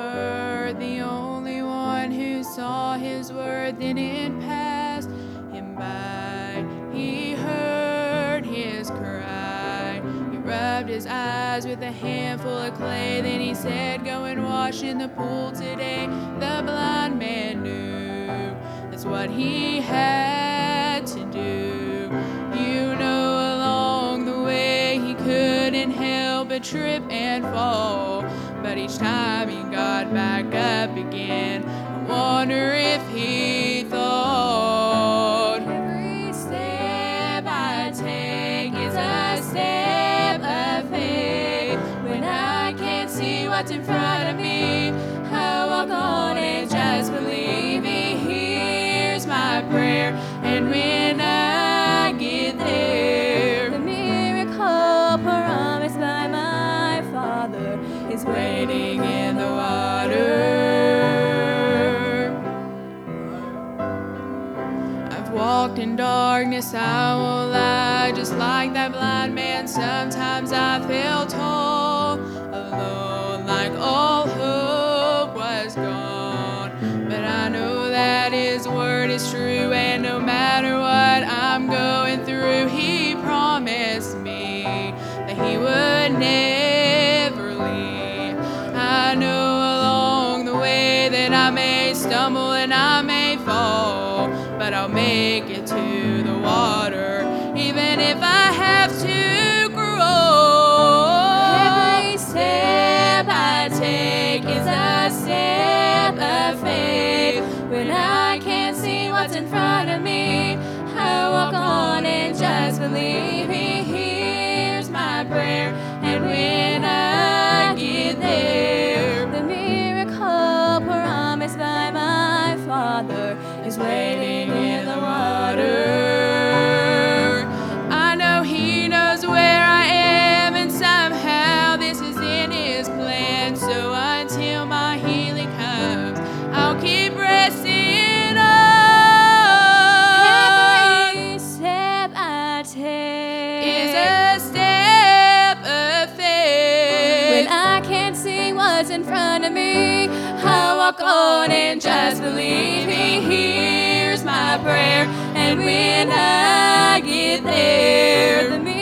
earth, the only one who saw his worth and it passed him by. He heard his cry. He rubbed his eyes with a handful of clay. Then he said, "Go and wash in the pool today." The blind man knew that's what he had to do. You know, along the way he couldn't help but trip and fall, but each time he got back up again. I wonder if he thought, every step I take is a step of faith. When I can't see what's in front of me, I walk on and just believe. He hears my prayer, and when I get there, the miracle promised by my Father is waiting in the water. I've walked in darkness, I won't lie, just like that blind man. Sometimes I felt all alone, like all hope was gone. But I know that his word is true, and no matter what I'm going through, he promised me that he would never leave. I know along the way that I may stumble and I may fall, but I'll make it to the water, even if I have to grow. Every step I take is a step of faith. When I can't see what's in front of me, I walk on and just believe. He hears my prayer, and when I get there, the miracle promised by my Father is waiting in the water. I know he knows where I am, and somehow this is in his plan. So until my healing comes, I'll keep pressing on. Every step I take is a step of faith. When I can't see what's in front of me, I walk on and just believe. He hears my prayer, and when I get there, the